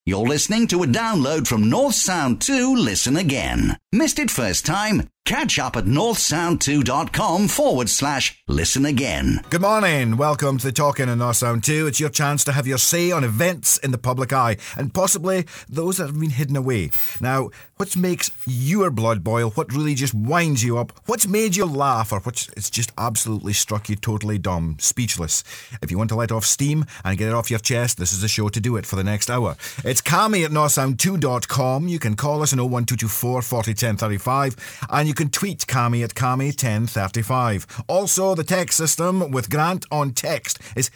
You're listening to a download from North Sound 2 Listen Again. Missed it first time? Catch up at northsound2.com/listen again. Good morning. Welcome to the Talking on North Sound 2. It's your chance to have your say on events in the public eye and possibly those that have been hidden away. Now, what makes your blood boil? What really just winds you up? What's made you laugh or what's just absolutely struck you totally dumb, speechless? If you want to let off steam and get it off your chest, this is the show to do it for the next hour. It's Cami at northsound2.com. You can call us on 01224 40 10 35 and you can tweet Cami at Cami 1035. Also, the text system with Grant on text is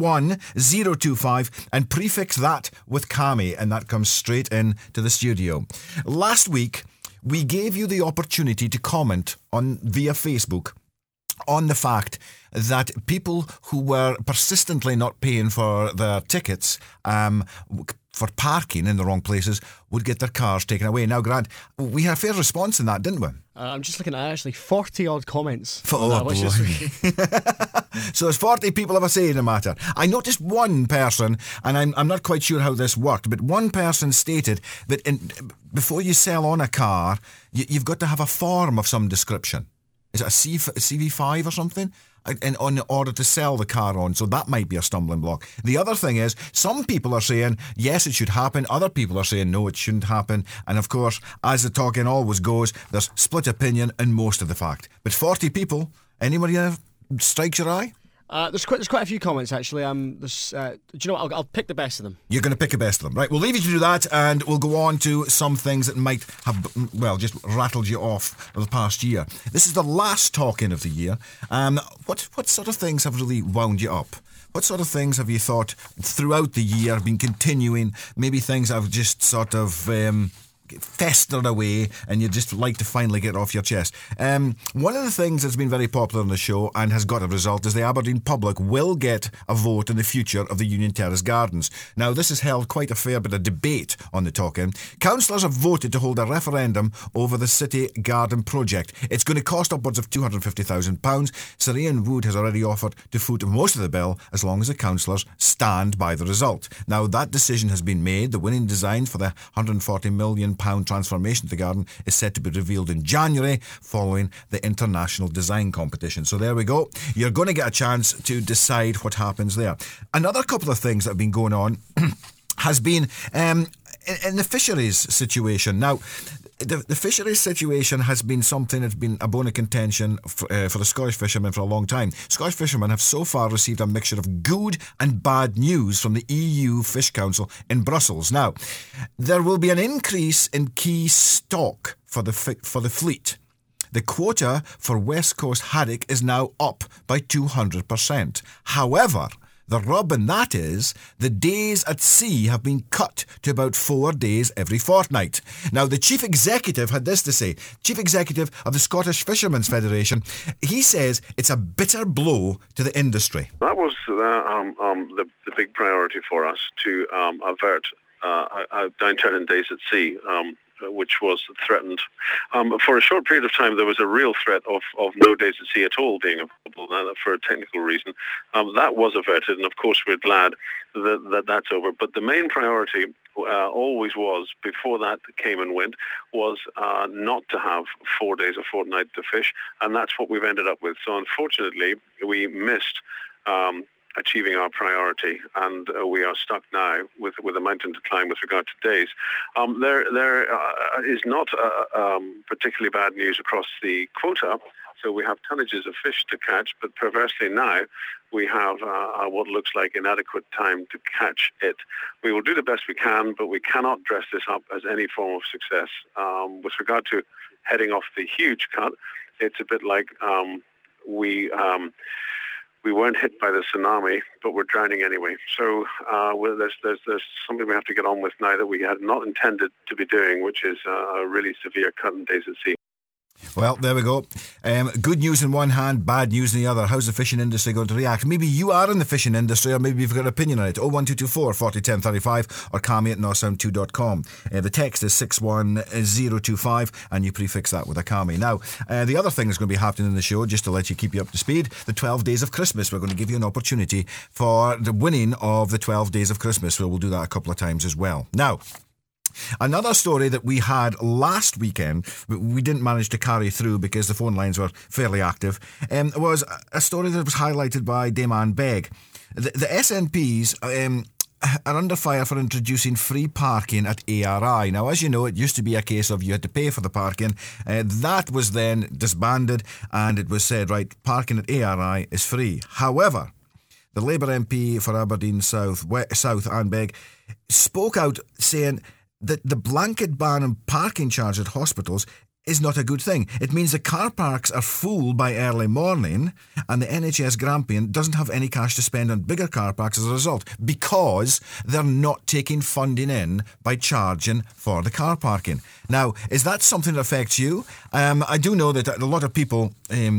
61025 and prefix that with Cami and that comes straight in to the studio. Last week, we gave you the opportunity to comment on via Facebook on the fact that people who were persistently not paying for their tickets for parking in the wrong places would get their cars taken away. Now, Grant, we had a fair response in that, didn't we? I'm just looking at actually 40-odd comments. So there's 40 people have a say in the matter. I noticed one person, and I'm not quite sure how this worked, but one person stated that before you sell on a car, you've got to have a form of some description. Is it a CV5 or something? In order to sell the car on, so that might be a stumbling block. The other thing is, some people are saying, yes, it should happen. Other people are saying, no, it shouldn't happen. And of course, as the talking always goes, there's split opinion in most of the fact. But 40 people, anybody strikes your eye? There's quite a few comments actually. Do you know what? I'll pick the best of them. You're going to pick the best of them, right? We'll leave you to do that, and we'll go on to some things that might have, just rattled you off for the past year. This is the last talking of the year. What sort of things have really wound you up? What sort of things have you thought throughout the year been continuing? Maybe things have just sort of festered away and you'd just like to finally get off your chest. One of the things that's been very popular on the show and has got a result is the Aberdeen public will get a vote in the future of the Union Terrace Gardens. Now, this has held quite a fair bit of debate on the talking. Councillors have voted to hold a referendum over the City Garden project. It's going to cost upwards of £250,000. Sir Ian Wood has already offered to foot most of the bill as long as the councillors stand by the result. Now, that decision has been made. The winning design for the £140 million transformation of the garden is set to be revealed in January following the international design competition. So there we go. You're going to get a chance to decide what happens there. Another couple of things that have been going on has been in the fisheries situation. Now, the fisheries situation has been something that's been a bone of contention for the Scottish fishermen for a long time. Scottish fishermen have so far received a mixture of good and bad news from the EU Fish Council in Brussels. Now, there will be an increase in key stock for the fleet. The quota for West Coast haddock is now up by 200%. However, the rub in that is the days at sea have been cut to about 4 days every fortnight. Now, the chief executive had this to say. Chief executive of the Scottish Fishermen's Federation, he says it's a bitter blow to the industry. That was the big priority for us to avert a downturn in days at sea, which was threatened. For a short period of time, there was a real threat of no days at sea at all being available for a technical reason. That was averted, and of course we're glad that that's over. But the main priority always was, before that came and went, was not to have 4 days a fortnight to fish, and that's what we've ended up with. So unfortunately, we missed achieving our priority, and we are stuck now with a mountain to climb with regard to days. There is not particularly bad news across the quota, so we have tonnages of fish to catch, but perversely now we have what looks like inadequate time to catch it. We will do the best we can, but we cannot dress this up as any form of success. With regard to heading off the huge cut, it's a bit like we weren't hit by the tsunami, but we're drowning anyway. So there's something we have to get on with now that we had not intended to be doing, which is a really severe cut in days at sea. Well, there we go. Good news in one hand, bad news in the other. How's the fishing industry going to react? Maybe you are in the fishing industry, or maybe you've got an opinion on it. 01224 40 10 35 or Cami at northsound2.com. The text is 61025 and you prefix that with a Cami. Now, the other thing that's going to be happening in the show, just to let you keep you up to speed, the 12 Days of Christmas. We're going to give you an opportunity for the winning of the 12 Days of Christmas. So we'll do that a couple of times as well. Now, another story that we had last weekend, but we didn't manage to carry through because the phone lines were fairly active, was a story that was highlighted by Damon Begg. The SNPs are under fire for introducing free parking at ARI. Now, as you know, it used to be a case of you had to pay for the parking. That was then disbanded and it was said, right, parking at ARI is free. However, the Labour MP for Aberdeen South, Anne Begg, spoke out saying that the blanket ban on parking charge at hospitals is not a good thing. It means the car parks are full by early morning and the NHS Grampian doesn't have any cash to spend on bigger car parks as a result because they're not taking funding in by charging for the car parking. Now, is that something that affects you? I do know that a lot of people...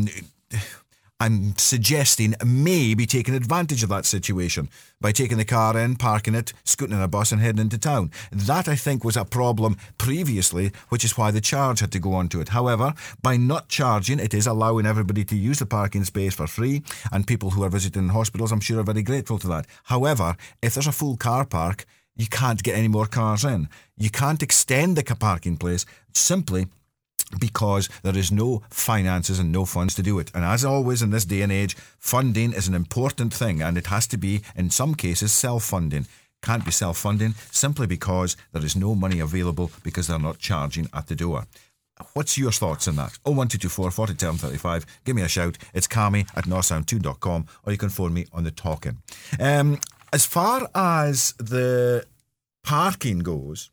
I'm suggesting may be taking advantage of that situation by taking the car in, parking it, scooting in a bus and heading into town. That, I think, was a problem previously, which is why the charge had to go onto it. However, by not charging, it is allowing everybody to use the parking space for free, and people who are visiting hospitals, I'm sure, are very grateful to that. However, if there's a full car park, you can't get any more cars in. You can't extend the parking place simply because there is no finances and no funds to do it. And as always in this day and age, funding is an important thing, and it has to be, in some cases, self-funding. Can't be self-funding simply because there is no money available because they're not charging at the door. What's your thoughts on that? 01224 40 10 35. Give me a shout. It's Cami at northsound2.com, or you can phone me on the talking. As far as the parking goes,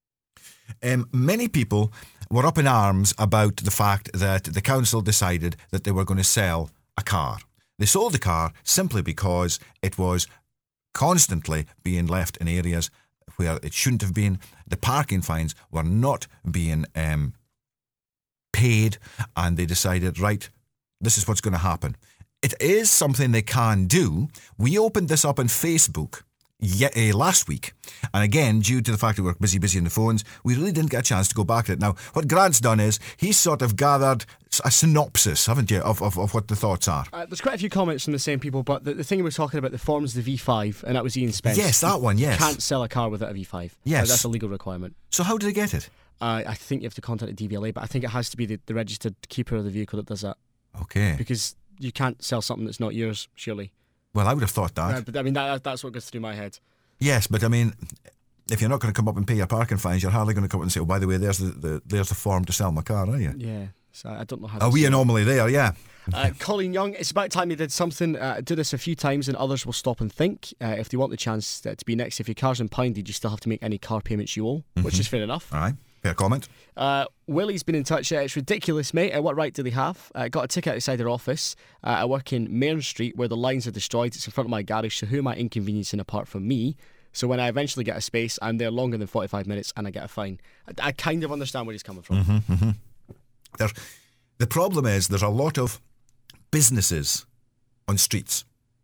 many people were up in arms about the fact that the council decided that they were going to sell a car. They sold the car simply because it was constantly being left in areas where it shouldn't have been. The parking fines were not being paid, and they decided, right, this is what's going to happen. It is something they can do. We opened this up on Facebook last week, and again, due to the fact that we're busy on the phones, we really didn't get a chance to go back at it. Now, what Grant's done is he's sort of gathered a synopsis, haven't you, of what the thoughts are. There's quite a few comments from the same people, but the thing we were talking about, the form's the V5, and that was Ian Spence. Yes, that one, yes. You can't sell a car without a V5. Yes. That's a legal requirement. So how did they get it? I think you have to contact the DVLA, but I think it has to be the registered keeper of the vehicle that does that. Okay. Because you can't sell something that's not yours, surely. Well, I would have thought that. But I mean, that's what goes through my head. Yes, but I mean, if you're not going to come up and pay your parking fines, you're hardly going to come up and say, oh, by the way, there's the form to sell my car, are you? Yeah, so I don't know how. Are we anomaly there? Yeah. Colin Young, it's about time you did something. Do this a few times and others will stop and think. If they want the chance to be next, if your car's impounded, you still have to make any car payments you owe, which is fair enough. All right. Fair comment. Willie's been in touch. It's ridiculous, mate. What right do they have? Got a ticket outside their office. I work in Main Street where the lines are destroyed. It's in front of my garage, so who am I inconveniencing apart from me? So when I eventually get a space, I'm there longer than 45 minutes and I get a fine. I kind of understand where he's coming from. The problem is there's a lot of businesses on streets.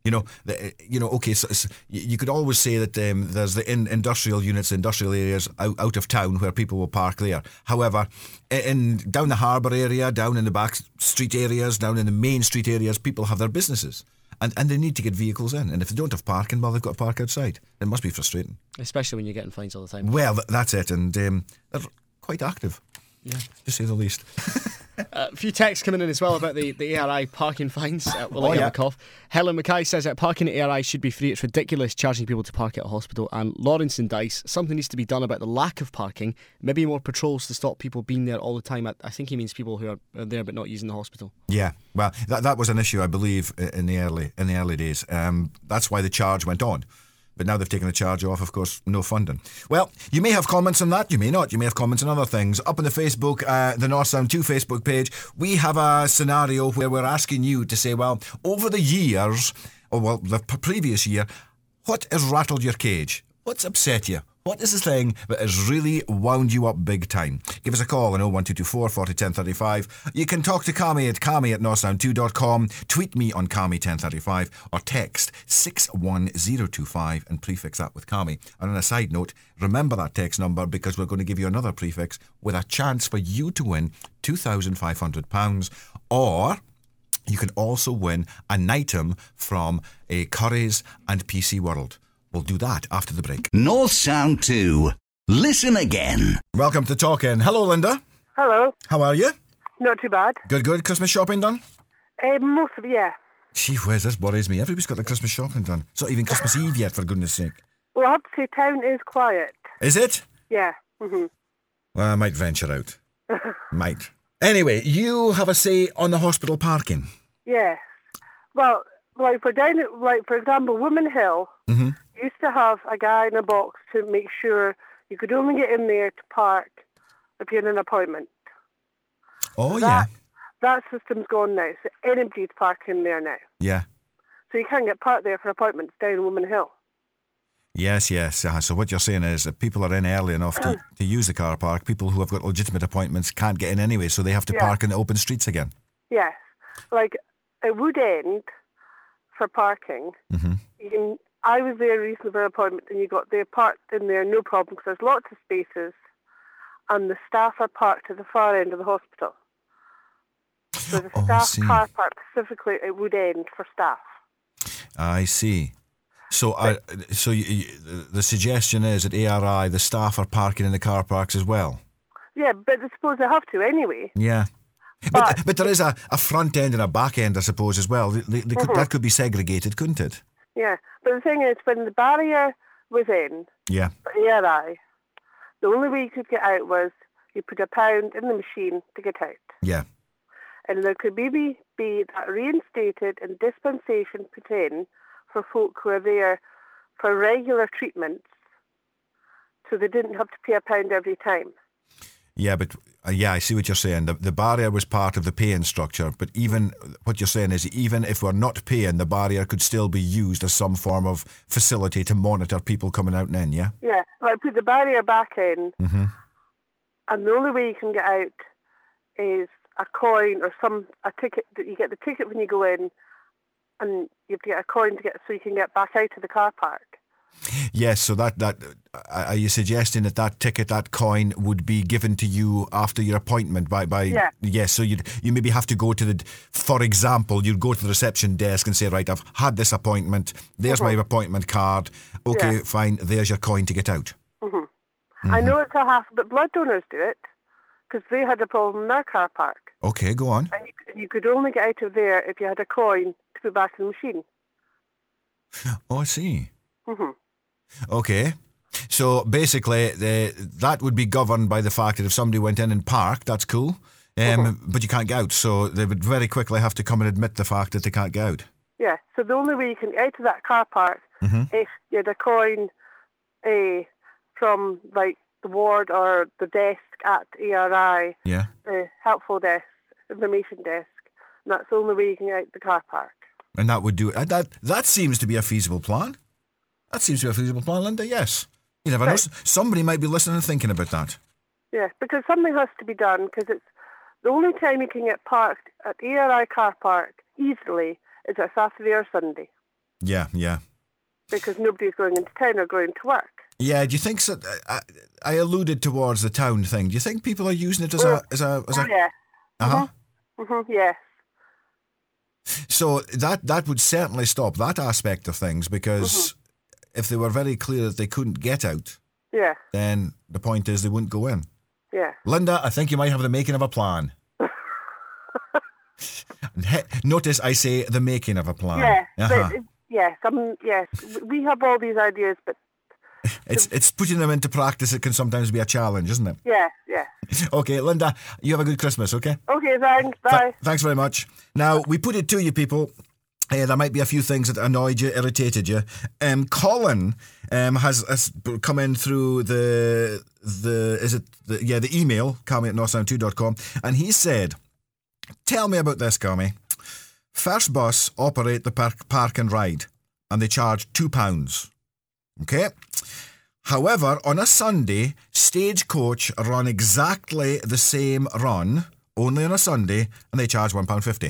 Okay, so you could always say that there's the industrial units, industrial areas out of town where people will park there. However, down the harbour area, down in the back street areas, down in the main street areas, people have their businesses. And they need to get vehicles in. And if they don't have parking, well, they've got to park outside. It must be frustrating. Especially when you're getting fines all the time. Well, that's it. And they're quite active, to say the least. A few texts coming in as well about the ARI parking fines. We'll let you have a cough. Helen Mackay says that parking at ARI should be free. It's ridiculous charging people to park at a hospital. And Lawrence and Dice, something needs to be done about the lack of parking. Maybe more patrols to stop people being there all the time. I think he means people who are there but not using the hospital. Yeah, well, that was an issue, I believe, in the early days. That's why the charge went on. But now they've taken the charge off, of course, no funding. Well, you may have comments on that, you may not. You may have comments on other things. Up on the Facebook, the North Sound 2 Facebook page, we have a scenario where we're asking you to say, well, over the years, or well, the previous year, what has rattled your cage? What's upset you? What is the thing that has really wound you up big time? Give us a call on 01224 40 1035. You can talk to Carmy at carmy@northsound2.com, tweet me on Carmy1035, or text 61025 and prefix that with Carmy. And on a side note, remember that text number because we're going to give you another prefix with a chance for you to win £2,500, or you can also win an item from a Curry's and PC World. We'll do that after the break. North Sound 2. Listen again. Welcome to Talkin'. Hello, Linda. Hello. How are you? Not too bad. Good. Christmas shopping done? Most of it, yeah. Gee whiz, this worries me. Everybody's got their Christmas shopping done. It's not even Christmas Eve yet, for goodness sake. Well, I have to say, town is quiet. Is it? Yeah. Mm-hmm. Well, I might venture out. Might. Anyway, you have a say on the hospital parking. Yes. Well, like for example, Woman Hill used to have a guy in a box to make sure you could only get in there to park if you had an appointment. Oh, yeah. That system's gone now, so anybody's parking there now. Yeah. So you can't get parked there for appointments down Woman Hill. Yes. So what you're saying is that people are in early enough to use the car park. People who have got legitimate appointments can't get in anyway, so they have to park in the open streets again. Yes. Like at Wood End, for parking, I was there recently for an appointment and you got there parked in there, no problem, because there's lots of spaces and the staff are parked at the far end of the hospital. So the staff car park specifically at Wood End for staff. I see. So, the suggestion is at ARI the staff are parking in the car parks as well? Yeah, but I suppose they have to anyway. Yeah. But there is a front end and a back end, I suppose, as well. That could be segregated, couldn't it? Yeah, but the thing is, when the barrier was in, for ARI, the only way you could get out was you put £1 in the machine to get out. Yeah. And there could maybe be that reinstated and dispensation put in for folk who are there for regular treatments, so they didn't have to pay £1 every time. Yeah, but I see what you're saying. The barrier was part of the paying structure, but even what you're saying is even if we're not paying, the barrier could still be used as some form of facility to monitor people coming out and in, yeah? Yeah, like put the barrier back in, and the only way you can get out is a coin or a ticket. That you get the ticket when you go in, and you have to get a coin to get so you can get back out of the car park. Yes, so that are you suggesting that ticket, that coin, would be given to you after your appointment by Yeah. Yes, so you maybe have to go to for example, you'd go to the reception desk and say, right, I've had this appointment, there's my appointment card, okay, fine, there's your coin to get out. I know it's a hassle, but blood donors do it, because they had a problem in their car park. Okay, go on. And you could only get out of there if you had a coin to put back in the machine. Oh, I see. Okay. So basically, that would be governed by the fact that if somebody went in and parked, that's cool, but you can't get out. So they would very quickly have to come and admit the fact that they can't get out. Yeah, so the only way you can get out of that car park is you had a coin from like the ward or the desk at ARI, the helpful desk, information desk, and that's the only way you can get out the car park. And that would do it. That seems to be a feasible plan. That seems to be a feasible plan, Linda, yes. You never know. Somebody might be listening and thinking about that. Yeah, because something has to be done, because it's the only time you can get parked at ARI car park easily is a Saturday or Sunday. Yeah. Because nobody's going into town or going to work. Yeah, do you think so? I alluded towards the town thing. Do you think people are using it as a? Yeah. Yes. So that would certainly stop that aspect of things, because if they were very clear that they couldn't get out, then the point is they wouldn't go in. Yeah. Linda, I think you might have the making of a plan. Notice I say the making of a plan. Yeah. Yes, we have all these ideas, but it's putting them into practice. It can sometimes be a challenge, isn't it? Yeah. Okay, Linda, you have a good Christmas, okay? Okay, thanks. Bye. Thanks very much. Now, we put it to you people. There might be a few things that annoyed you, irritated you. Colin has come in through the email, carmy@northsound2.com, and he said, tell me about this, Carmy. First Bus operate the park and ride, and they charge £2. Okay? However, on a Sunday, Stagecoach run exactly the same run, only on a Sunday, and they charge £1.50.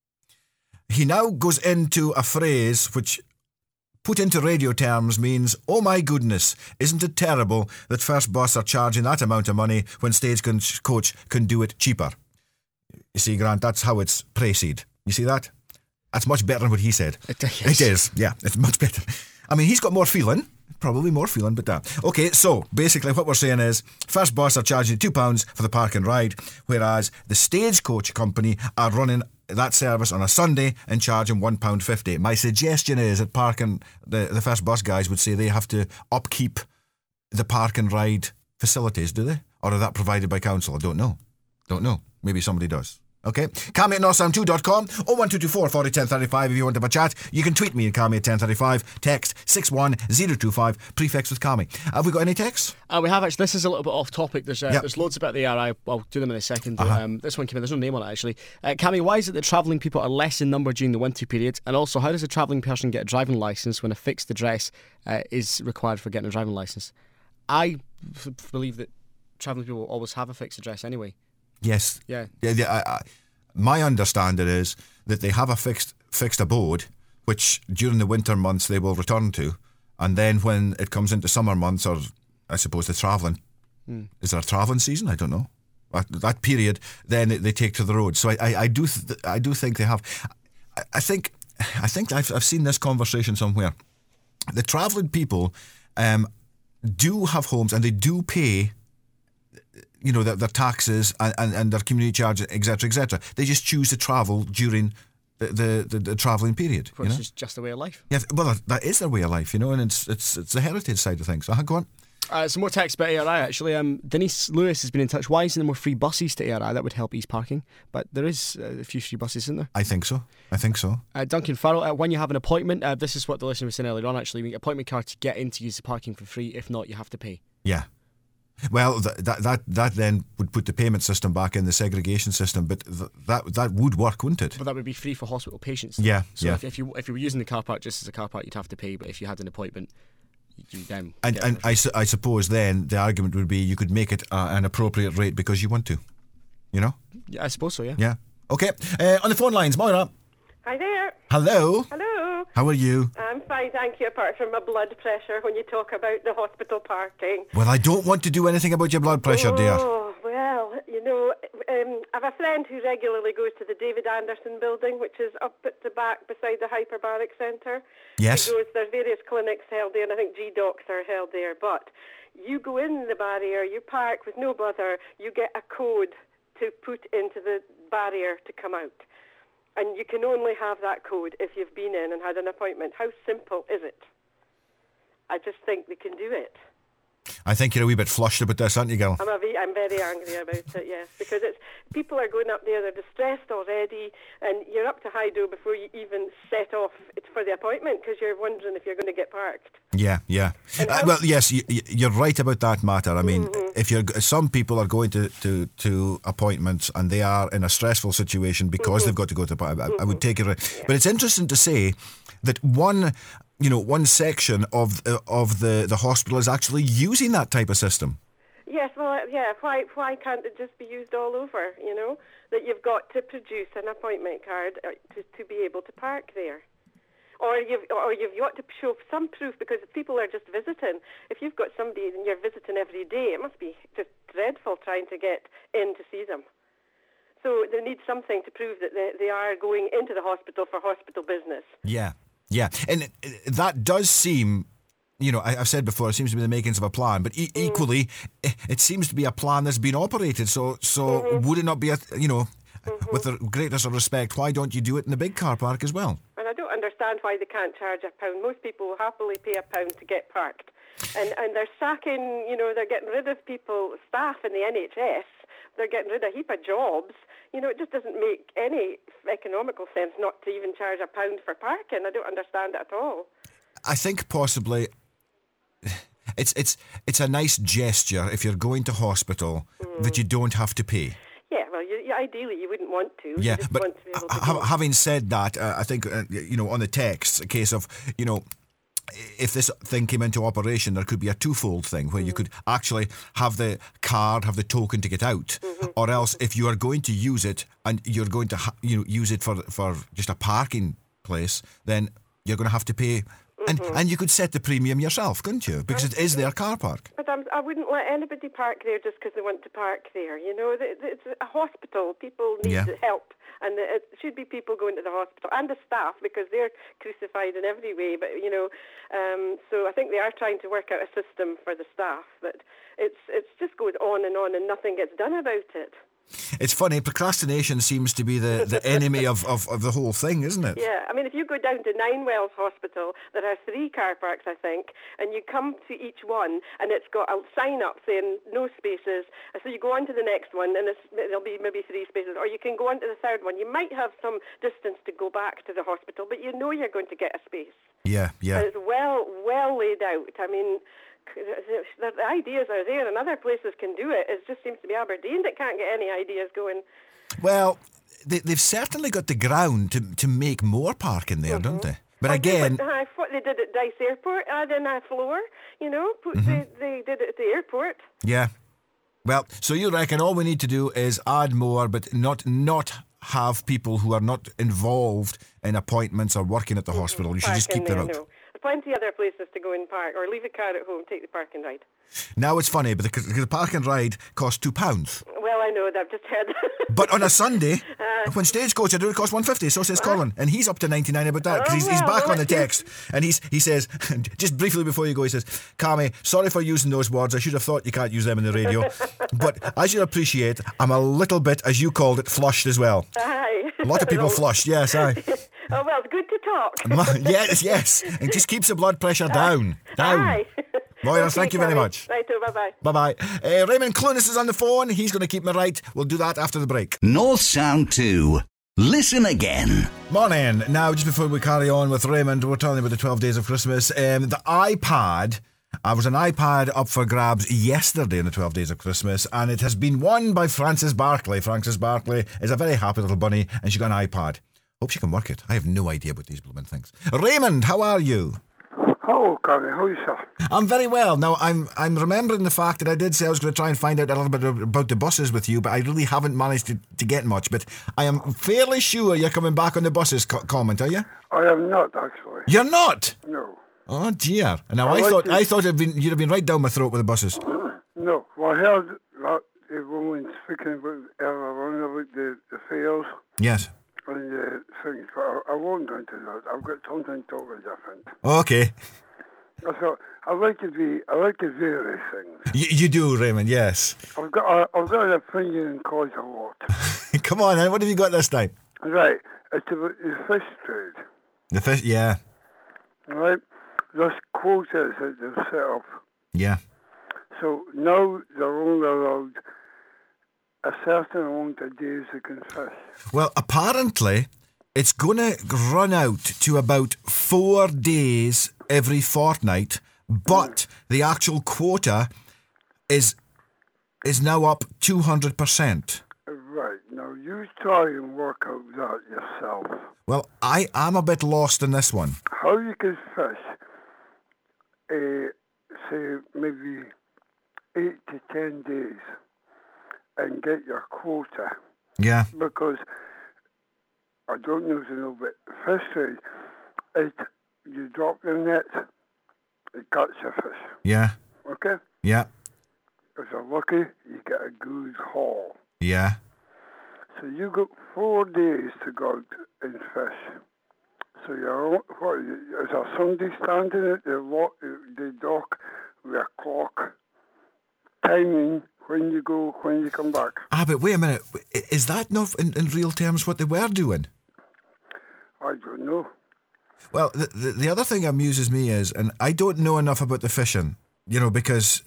He now goes into a phrase which, put into radio terms, means, oh my goodness, isn't it terrible that First Bus are charging that amount of money when Stagecoach can do it cheaper? You see, Grant, that's how it's praised. You see that? That's much better than what he said. It is, yeah, it's much better. I mean, he's got more feeling. Probably more feeling, but that. Okay, so basically what we're saying is First Bus are charging £2 for the park and ride, whereas the Stagecoach company are running that service on a Sunday and charging £1.50. My suggestion is that the First Bus guys would say they have to upkeep the park and ride facilities, do they? Or are that provided by council? I don't know. Maybe somebody does. Okay, Cammy at northsound2.com, 01224 40 1035 if you want to have a chat. You can tweet me at Cammy at 1035, text 61025, prefix with Cammy. Have we got any texts? We have, actually. This is a little bit off topic. There's loads about the ARI. I'll do them in a second. This one came in, there's no name on it actually. Cammy, why is it that travelling people are less in number during the winter period? And also, how does a travelling person get a driving licence when a fixed address is required for getting a driving licence? I believe that travelling people always have a fixed address anyway. Yes. Yeah. My understanding is that they have a fixed abode, which during the winter months they will return to, and then when it comes into summer months, or I suppose the travelling, is there a travelling season? I don't know. That period, then they take to the road. So I do think they have. I think I've seen this conversation somewhere. The travelling people do have homes and they do pay, you know, their taxes and their community charges, etc., etc. They just choose to travel during the travelling period. Which is just a way of life. Yeah, well, that is their way of life, you know, and it's the heritage side of things. So go on. Some more text about ARI, actually. Denise Lewis has been in touch. Why isn't there more free buses to ARI? That would help ease parking. But there is a few free buses, isn't there? I think so. Duncan Farrell, when you have an appointment, this is what the listener was saying earlier on, actually. You get an appointment card to get in to use the parking for free. If not, you have to pay. Yeah. Well, that then would put the payment system back in the segregation system, but that would work, wouldn't it? But that would be free for hospital patients. Yeah, so yeah. If you were using the car park just as a car park, you'd have to pay. But if you had an appointment, you then. And I suppose then the argument would be you could make it an appropriate rate because you want to, you know? Yeah, I suppose so. Yeah. Yeah. Okay. On the phone lines, Moira. Hi there. Hello. Hello. How are you? I'm fine, thank you, apart from my blood pressure when you talk about the hospital parking. Well, I don't want to do anything about your blood pressure, dear. Oh, well, you know, I have a friend who regularly goes to the David Anderson building, which is up at the back beside the Hyperbaric Centre. Yes. There's various clinics held there, and I think GDocs are held there. But you go in the barrier, you park with no bother, you get a code to put into the barrier to come out. And you can only have that code if you've been in and had an appointment. How simple is it? I just think they can do it. I think you're a wee bit flushed about this, aren't you, girl? I'm very angry about it, yes, because people are going up there, they're distressed already, and you're up to Hydo before you even set off for the appointment because you're wondering if you're going to get parked. Yeah. Well, yes, you're right about that matter. I mean, if some people are going to appointments and they are in a stressful situation because they've got to go to I would take it. But it's interesting to say that one section of the hospital is actually using that type of system. Yes, well, yeah. Why can't it just be used all over? You know, that you've got to produce an appointment card to be able to park there, or you've got to show some proof because people are just visiting. If you've got somebody and you're visiting every day, it must be just dreadful trying to get in to see them. So they need something to prove that they are going into the hospital for hospital business. Yeah. Yeah, and that does seem, you know, I've said before, it seems to be the makings of a plan, but equally, it seems to be a plan that's been operated. So would it not be, with the greatest of respect, why don't you do it in the big car park as well? And I don't understand why they can't charge £1. Most people will happily pay £1 to get parked. And they're sacking, they're getting rid of staff in the NHS. They're getting rid of a heap of jobs. It just doesn't make any economical sense not to even charge £1 for parking. I don't understand it at all. I think possibly it's a nice gesture if you're going to hospital that you don't have to pay. Yeah, well, ideally you wouldn't want to. Yeah, you just but want to be able to having said that, I think, on the text, a case of, if this thing came into operation, there could be a twofold thing where you could actually have the card, have the token to get out, or else if you are going to use it and you're going to use it for just a parking place, then you're going to have to pay. And you could set the premium yourself, couldn't you? Because it is their car park. But I wouldn't let anybody park there just because they want to park there. You know, it's a hospital. People need help. And it should be people going to the hospital and the staff, because they're crucified in every way. But, so I think they are trying to work out a system for the staff. But it's just goes on and nothing gets done about it. It's funny, procrastination seems to be the enemy of the whole thing, isn't it? Yeah, I mean, if you go down to Ninewells Hospital, there are 3 car parks, I think, and you come to each one, and it's got a sign up saying no spaces. So you go on to the next one, and there'll be maybe 3 spaces, or you can go on to the third one. You might have some distance to go back to the hospital, but you know you're going to get a space. Yeah. And it's well laid out. I mean, the ideas are there, and other places can do it. It just seems to be Aberdeen that can't get any ideas going. Well, they've certainly got the ground to make more parking there, don't they? But again, I thought they did at Dice Airport, add in a floor. You know, they did it at the airport. Yeah. Well, so you reckon all we need to do is add more, but not have people who are not involved in appointments or working at the hospital. You should just keep them out. No. Plenty other places to go and park, or leave a car at home, take the park and ride. Now it's funny, but the park and ride costs £2. Well, I know that, I've just heard. But on a Sunday, when Stagecoach do it costs £1.50, so says Colin, and he's up to 99 about that, because he's back on the text, and he says, just briefly before you go, he says, Cammy, sorry for using those words, I should have thought you can't use them in the radio, but as you appreciate, I'm a little bit, as you called it, flushed as well. Aye. A lot of people flushed, yes, aye. Oh, well, it's good to talk. Yes. It just keeps the blood pressure down. Aye. Moira, Okay, thank you very Tommy. much. Right, bye-bye. Bye-bye. Raymond Clunas is on the phone. He's going to keep me right. We'll do that after the break. North Sound 2. Listen again. Morning. Now, just before we carry on with Raymond, we're talking about the 12 days of Christmas. The iPad... I was an iPad up for grabs yesterday in the 12 days of Christmas, and it has been won by Frances Barkley. Frances Barkley is a very happy little bunny, and she got an iPad. Hope she can work it. I have no idea about these blooming things. Raymond, how are you? Hello, Gary. How are you, sir? I'm very well. Now, I'm remembering the fact that I did say I was going to try and find out a little bit about the buses with you, but I really haven't managed to get much. But I am fairly sure you're coming back on the buses comment, are you? I am not, actually. You're not? No. Oh, dear. Now, I thought you'd have been right down my throat with the buses. No. Well, I heard that the woman speaking about earlier on about the fairs. Yes. And things, but I won't go into that. I've got something totally different. Okay. I thought I like to vary things. You do, Raymond. Yes. I've got an opinion in quite a lot. Come on, then. What have you got this time? Right. It's about the fish trade. The fish, yeah. Right. There's quotas that they've set up. Yeah. So now they're only allowed a certain amount of days they can fish. Well, apparently, it's going to run out to about 4 days every fortnight, but the actual quota is now up 200%. Right. Now, you try and work out that yourself. Well, I am a bit lost in this one. How you can fish, say, maybe 8 to 10 days and get your quota. Yeah. Because I don't know if you know, but fish trade, you drop your net, it cuts your fish. Yeah. Okay? Yeah. If you're lucky, you get a good haul. Yeah. So you got 4 days to go out and fish. So is there somebody standing at the dock with a clock, timing when you go, when you come back? But wait a minute. Is that not in real terms what they were doing? I don't know. Well, the other thing that amuses me is, and I don't know enough about the fishing, because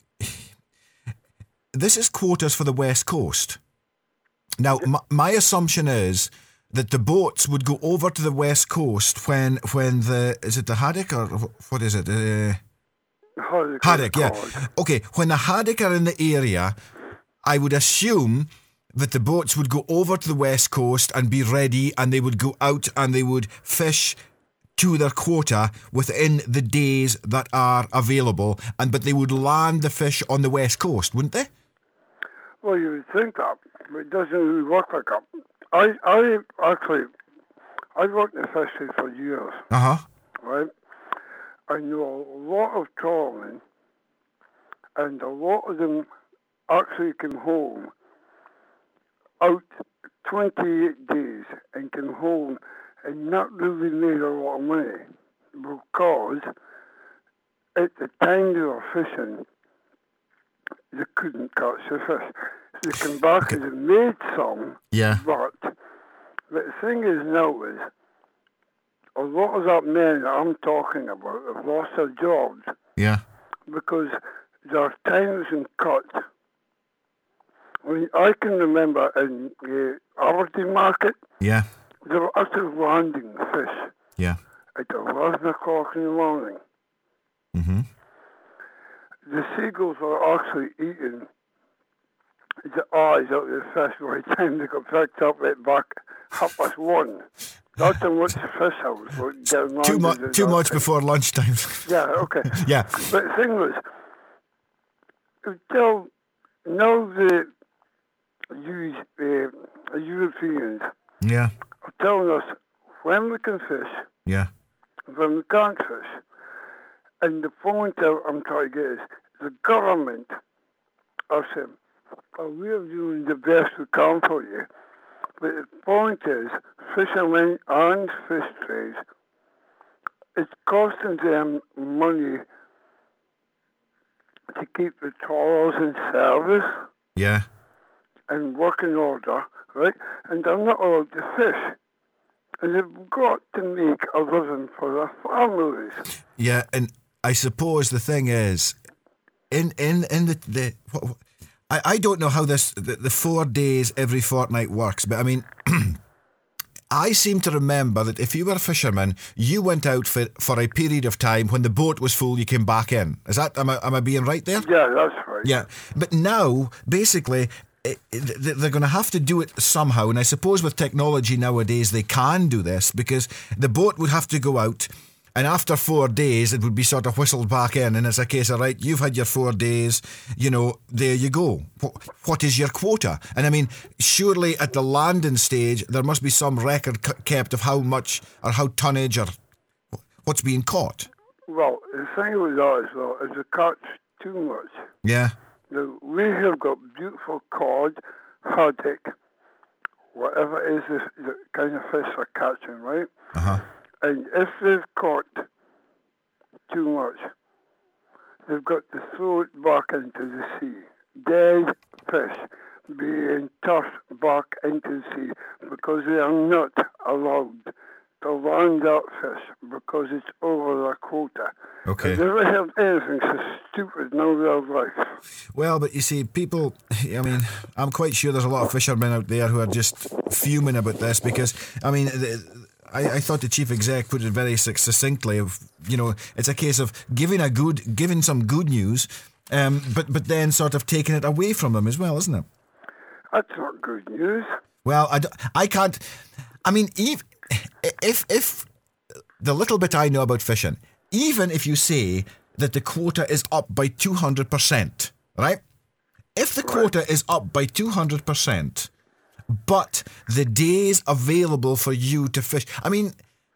this is quotas for the West Coast. Now, my assumption is that the boats would go over to the West Coast when is it the haddock or what is it? Haddock, yeah. Okay, when the haddock are in the area, I would assume that the boats would go over to the West Coast and be ready, and they would go out and they would fish to their quota within the days that are available, but they would land the fish on the west coast, wouldn't they? Well, you would think that, but it doesn't really work like that. I've worked in the fishery for years, right? I know a lot of trawling, and a lot of them actually came home out 28 days and came home and not really made a lot of money because at the time they were fishing, they couldn't catch the fish. They came back and they made some, but the thing is now is a lot of that men that I'm talking about have lost their jobs because their times in cut. I mean, I can remember in the Aberdeen market, they were actually landing the fish at 11 o'clock in the morning. Mm-hmm. The seagulls were actually eating the eyes out of the fish by the time they got picked up at back 1:30. That's how much fish I was getting too much before lunchtime. Yeah, okay. Yeah. But the thing was, until now the Europeans are telling us when we can fish, when we can't fish. And the point I'm trying to get is the government are saying, we're doing the best we can for you. But the point is, fishermen and fish trades, it's costing them money to keep the trawlers in service and working order, right? And they're not allowed to fish. And they've got to make a living for their families. Yeah, and I suppose the thing is, I don't know how the 4 days every fortnight works, but I mean, I seem to remember that if you were a fisherman, you went out for a period of time. When the boat was full, you came back in. Is that, am I being right there? Yeah, that's right. Yeah, but now, basically, they're going to have to do it somehow, and I suppose with technology nowadays they can do this, because the boat would have to go out, and after 4 days it would be sort of whistled back in, and it's a case of, right, you've had your 4 days, there you go. What is your quota? And I mean, surely at the landing stage there must be some record kept of how much or how tonnage or what's being caught. Well, the thing with that as well is they catch too much. Yeah. Now, we have got beautiful cod, haddock, whatever it is the kind of fish they're catching, right? And if they've caught too much, they've got to throw it back into the sea. Dead fish being tossed back into the sea because they are not allowed to land that fish because it's over their quota. Okay. I've never heard anything so stupid in all their life. Well, but you see, people, I mean, I'm quite sure there's a lot of fishermen out there who are just fuming about this because, I mean, I thought the chief exec put it very succinctly. It's a case of giving some good news, but then sort of taking it away from them as well, isn't it? That's not good news. Well, I can't. I mean, if the little bit I know about fishing, even if you say that the quota is up by 200%, right? If the quota is up by 200%. But the days available for you to fish, I mean,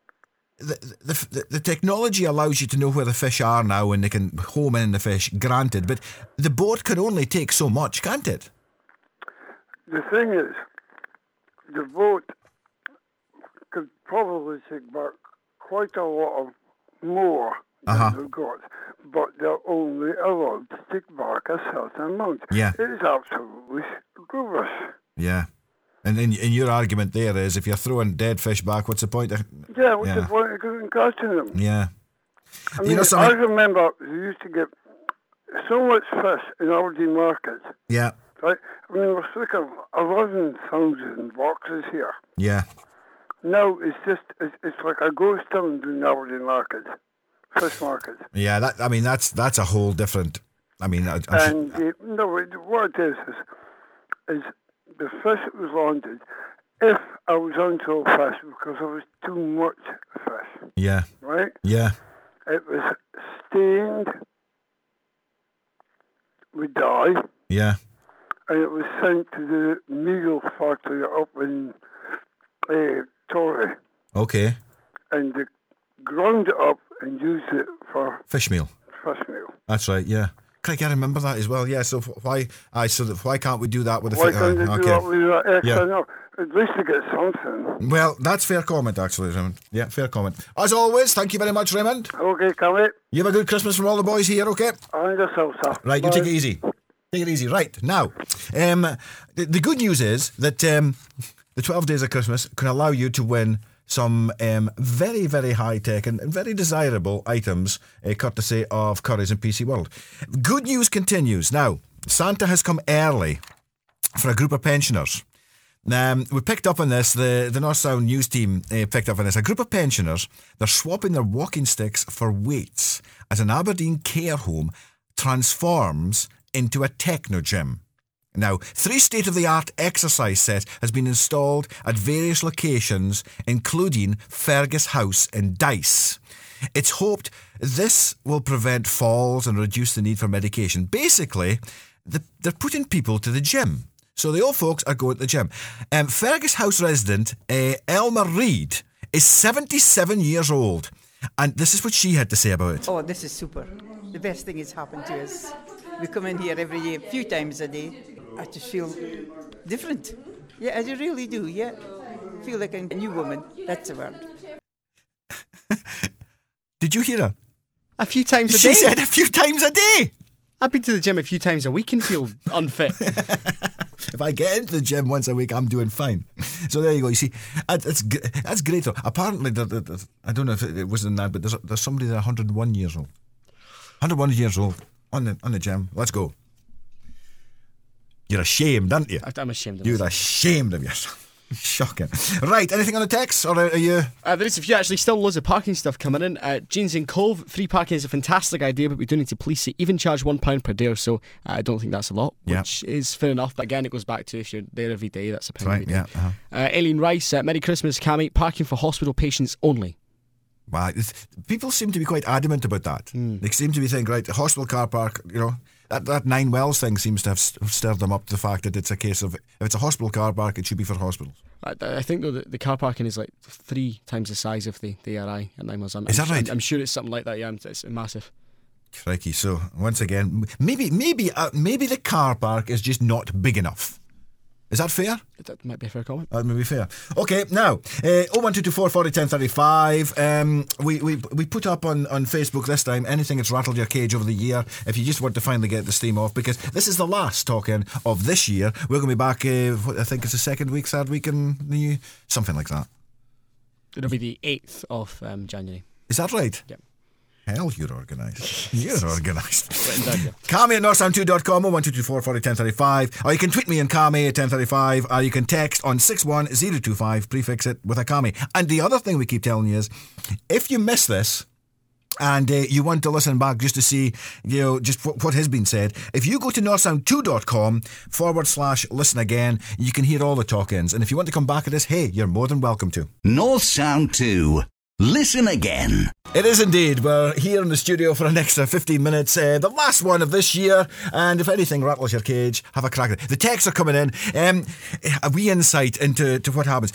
the technology allows you to know where the fish are now and they can home in the fish, granted, but the boat can only take so much, can't it? The thing is, the boat could probably take back quite a lot of more than they've got, but they're only allowed to take back a certain amount. Yeah. It is absolutely rubbish. Yeah. And your argument there is, if you're throwing dead fish back, what's the point? What's the point of catching them? Yeah. I mean, I remember we used to get so much fish in Aberdeen market. Yeah. Right? I mean, we're speaking 11,000 boxes here. Yeah. Now it's like a ghost town in the Aberdeen market, fish market. Yeah, that's a whole different. I mean, what it is the fish that was landed if I was onto a fish because I was too much fish, Yeah. right? Yeah. It was stained with dye, Yeah. and it was sent to the meal factory up in Torrey, Okay. and they ground it up and used it for Fish meal. fish meal. That's right. Yeah. I remember that as well. Yeah. So why can't we do that with the Why fish? can't they do that with that extra? Yeah. No, at least they get something. Well, that's fair comment, actually, Raymond. Yeah, fair comment. As always, thank you very much, Raymond. Okay, come it. You have a good Christmas from all the boys here, okay? And yourself, sir. Right, you Bye. take it easy. Take it easy. Right, now, the good news is that the 12 Days of Christmas can allow you to win some very, very high-tech and very desirable items, courtesy of Curry's and PC World. Good news continues. Now, Santa has come early for a group of pensioners. We picked up on this, the North Sound news team picked up on this. A group of pensioners, they're swapping their walking sticks for weights as an Aberdeen care home transforms into a techno gym. Now, 3 state-of-the-art exercise sets has been installed at various locations, including Fergus House in Dice. It's hoped this will prevent falls and reduce the need for medication. Basically, they're putting people to the gym. So the old folks are going to the gym. Fergus House resident Elmer Reid is 77 years old. And this is what she had to say about it. Oh, this is super. The best thing has happened to us. We come in here every day, a few times a day. I just feel different. Yeah, I really do, yeah. Feel like a new woman. That's the word. Did you hear her? A few times a day? She said a few times a day. I've been to the gym a few times a week and feel unfit. If I get into the gym once a week, I'm doing fine. So there you go. You see, that's great though. Apparently, I don't know if it was in that, but there's somebody there 101 years old. 101 years old on the gym. Let's go. You're ashamed, aren't you? I'm ashamed of You're myself. ashamed of yourself. Shocking. Right, anything on the text, or are you... There is a few, actually, still loads of parking stuff coming in. Jeans in Cove, free parking is a fantastic idea, but we do need to police it. Even charge £1 per day or so. I don't think that's a lot, which is fair enough. But again, it goes back to if you're there every day, that's a pound every day. Yeah. Aileen Rice, Merry Christmas, Cammy. Parking for hospital patients only. Wow, people seem to be quite adamant about that. They seem to be saying, right, the hospital car park, you know, that Nine Wells thing seems to have stirred them up to the fact that it's a case of, if it's a hospital car park, it should be for hospitals. I think, though, the car parking is like 3 times the size of the ARI at Nine Wells. Is that right? I'm sure it's something like that, yeah. It's massive. Crikey. So, once again, maybe the car park is just not big enough. Is that fair? That might be a fair comment. That may be fair. Okay, now, 01224 40 1035. We put up on Facebook this time anything that's rattled your cage over the year, if you just want to finally get the steam off, because this is the last talk-in of this year. We're going to be back, I think it's the third week in the new, something like that. It'll be the 8th of January. Is that right? Yep. Hell, you're organised. You're organised. Cammy Cammy at northsound2.com, 01224 40 1035. Or you can tweet me on Cammy at 1035, or you can text on 61025, prefix it with a Cammy. And the other thing we keep telling you is, if you miss this, and you want to listen back just to see, you know, just what has been said, if you go to northsound2.com/listen again, you can hear all the talk-ins. And if you want to come back at this, hey, you're more than welcome to. North Sound 2. Listen again. It is indeed. We're here in the studio for an extra 15 minutes, the last one of this year, and if anything rattles your cage, have a crack at it. The texts are coming in. A wee insight into what happens.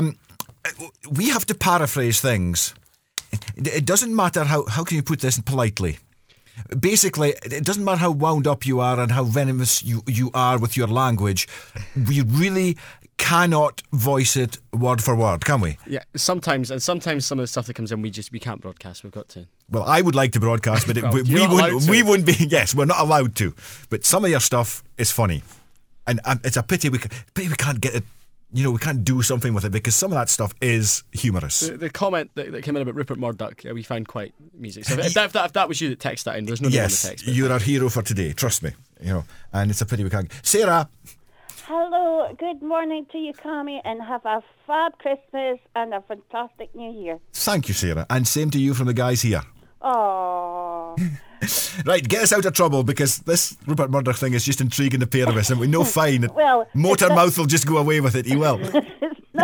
We have to paraphrase things. It doesn't matter how can you put this politely. Basically, it doesn't matter how wound up you are and how venomous you are with your language. We really cannot voice it word for word, can we? Yeah, sometimes some of the stuff that comes in, we can't broadcast. We've got to. Well, I would like to broadcast, but Well, we wouldn't be. Yes, we're not allowed to. But some of your stuff is funny, and it's a pity we can't get it. You know, we can't do something with it because some of that stuff is humorous. The comment that came in about Rupert Murdoch, we found quite amusing. So if that was you that texted that in, there's no name on the text. Yes, you're our hero for today. Trust me. You know, and it's a pity we can't. Sarah. Hello, good morning to you, Cammy, and have a fab Christmas and a fantastic New Year. Thank you, Sarah, and same to you from the guys here. Oh. Right, get us out of trouble because this Rupert Murdoch thing is just intriguing the pair of us, and we know fine. Well, Motormouth will just go away with it. He will. It's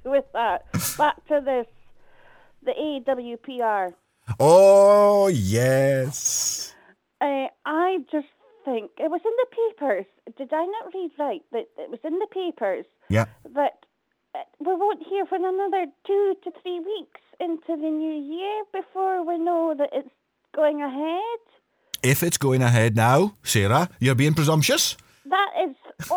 with that. Back to this, the AWPR. Oh, yes. I just think it was in the papers. Did I not read right that it was in the papers? Yeah. That we won't hear for another 2 to 3 weeks into the new year before we know that it's going ahead. If it's going ahead now, Sarah, you're being presumptuous. That is so.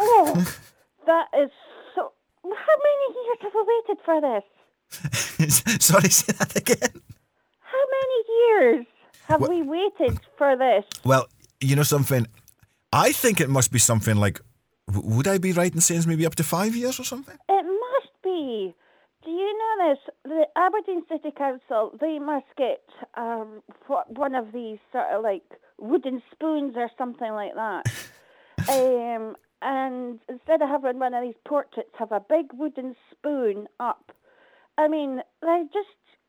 How many years have we waited for this? Sorry, say that again. How many years have we waited for this? Well, you know something? I think it must be something like, would I be right in saying it's maybe up to 5 years or something? It must be. Do you know this? The Aberdeen City Council, they must get one of these sort of like wooden spoons or something like that. And instead of having one of these portraits, have a big wooden spoon up. I mean, they just,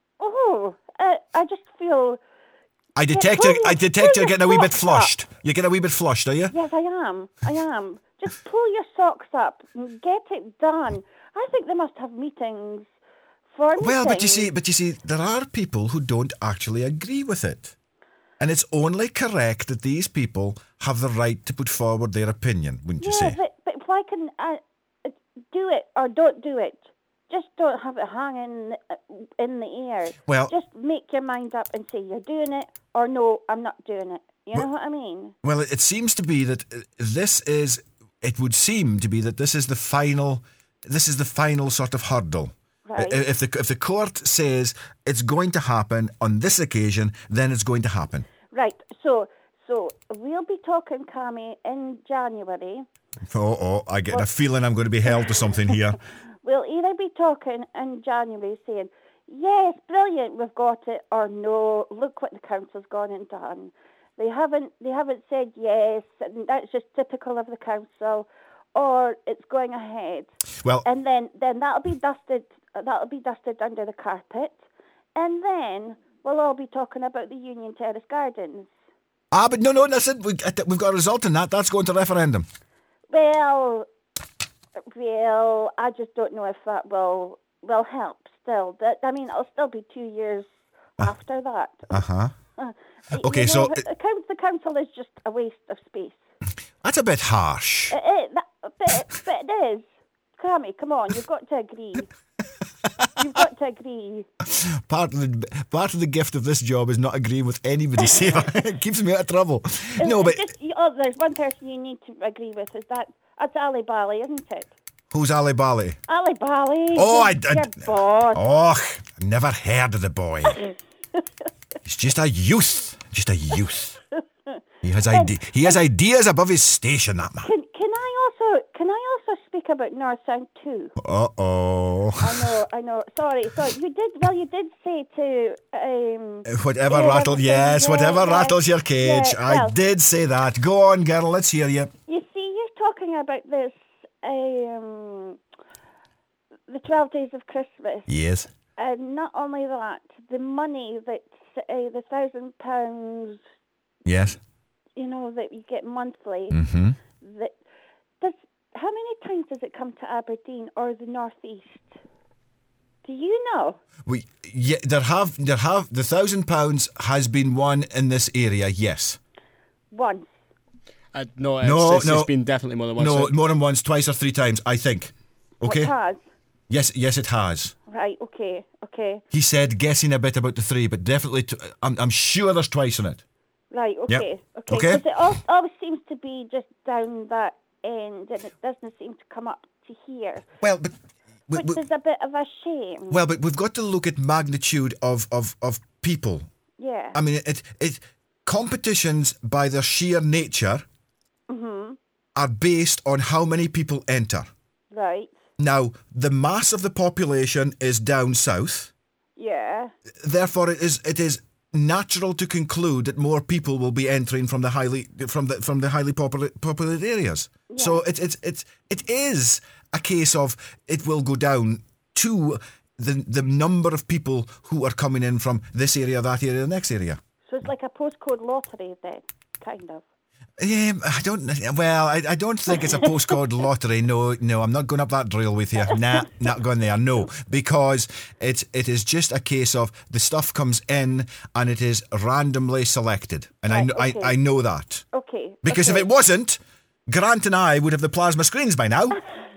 I just feel... I detect you're getting a wee bit flushed. You're getting a wee bit flushed, are you? Yes, I am. Just pull your socks up and get it done. I think they must have meetings for meetings. Well, but you see, there are people who don't actually agree with it. And it's only correct that these people have the right to put forward their opinion, wouldn't you say? But why can I do it or don't do it? Just don't have it hanging in the air. Well, just make your mind up and say you're doing it or no, I'm not doing it. You know what I mean? Well, it seems to be that it would seem to be that this is the final sort of hurdle. Right. If the court says it's going to happen on this occasion, then it's going to happen. Right. So we'll be talking, Cammy, in January. I get a feeling I'm going to be held to something here. We'll either be talking in January saying, yes, brilliant, we've got it, or no, look what the council's gone and done. They haven't said yes, and that's just typical of the council, or it's going ahead. Well, and then that'll be dusted under the carpet, and then we'll all be talking about the Union Terrace Gardens. But no, listen, we've got a result in that. That's going to referendum. Well, I just don't know if that will help still. I mean, it'll still be 2 years after that. Okay, so... The council is just a waste of space. That's a bit harsh. But it is. Cammy, come on, you've got to agree. You've got to agree. Part of the gift of this job is not agreeing with anybody, Sarah. It keeps me out of trouble. There's one person you need to agree with. That's Ali Bali, isn't it? Who's Ali Bali? Ali Bali. Your boss. Oh, I've never heard of the boy. He's just a youth. He has ideas above his station, that man. Can I also speak about North Sound too? I know. Sorry. You did say to whatever rattles your cage. Yeah, I did say that. Go on, girl. Let's hear you. You see, you're talking about this the 12 Days of Christmas. Yes. And not only that, the money that the £1,000. Yes. You know that you get monthly. Mm-hmm. How many times does it come to Aberdeen or the North East? Do you know? There have the £1,000 has been won in this area. Yes. Once. It's been definitely more than once. No, more than once, twice or three times, I think. Okay. It has. Yes, it has. Right. Okay. He said guessing a bit about the three, but definitely, I'm sure there's twice in it. Right. Okay. Yep. Okay. Okay. Because it always seems to be just down that end, and it doesn't seem to come up to here. Well, but which is a bit of a shame. Well, but we've got to look at magnitude of people. Yeah. I mean, it competitions by their sheer nature are based on how many people enter. Right. Now, the mass of the population is down south. Yeah. Therefore, it is natural to conclude that more people will be entering from the highly populated areas. Yeah. So it is a case of it will go down to the number of people who are coming in from this area, that area, the next area. So it's like a postcode lottery then, kind of. I don't. Well, I don't think it's a postcode lottery. No, I'm not going up that drill with you. Nah, not going there. No, because it is just a case of the stuff comes in and it is randomly selected, and I know that. Okay. Because if it wasn't, Grant and I would have the plasma screens by now.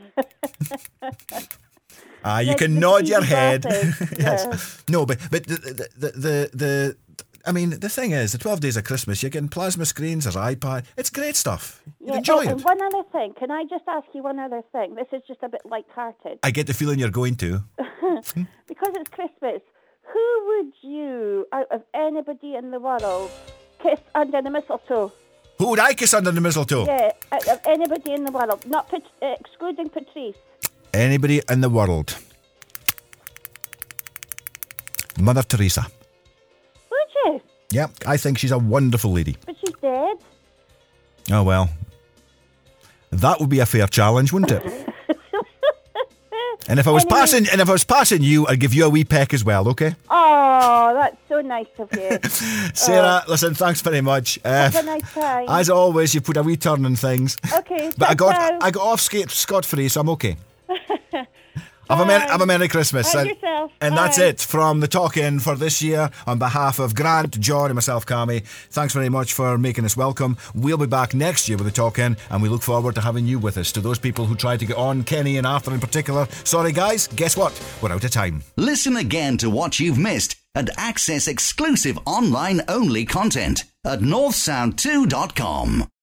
You can nod your head. Yes. No, but the I mean, the thing is, the 12 days of Christmas, you're getting plasma screens, there's iPad. It's great stuff. You enjoy it. And one other thing. Can I just ask you one other thing? This is just a bit light-hearted. I get the feeling you're going to. Because it's Christmas, who would you, out of anybody in the world, kiss under the mistletoe? Who would I kiss under the mistletoe? Yeah, out of anybody in the world, not excluding Patrice. Anybody in the world. Mother Teresa. Would you? Yeah, I think she's a wonderful lady. But she's dead. Oh, well. That would be a fair challenge, wouldn't it? And if I was passing you, I'd give you a wee peck as well, okay? Oh, that's so nice of you. Sarah, listen, thanks very much. Have a nice time. As always, you put a wee turn in things. Okay. But I got off scot-free, so I'm okay. Have a Merry Christmas. Have yourself. And Bye. That's it from the Talk-In for this year. On behalf of Grant, John and myself, Cammy, thanks very much for making us welcome. We'll be back next year with the Talk-In, and we look forward to having you with us. To those people who tried to get on, Kenny and Arthur in particular, sorry guys, guess what? We're out of time. Listen again to what you've missed and access exclusive online-only content at northsound2.com.